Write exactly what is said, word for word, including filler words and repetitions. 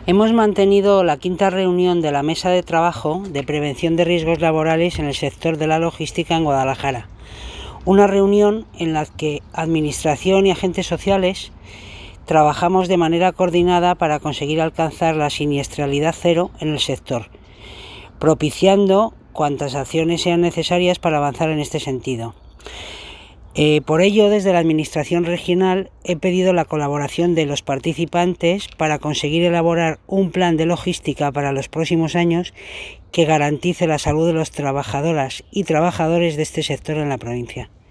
Hemos mantenido la quinta reunión de la Mesa de Trabajo de Prevención de Riesgos Laborales en el sector de la logística en Guadalajara. Una reunión en la que Administración y agentes sociales trabajamos de manera coordinada para conseguir alcanzar la siniestralidad cero en el sector, propiciando cuantas acciones sean necesarias para avanzar en este sentido. Eh, por ello, desde la Administración regional he pedido la colaboración de los participantes para conseguir elaborar un plan de logística para los próximos años que garantice la salud de las trabajadoras y trabajadores de este sector en la provincia.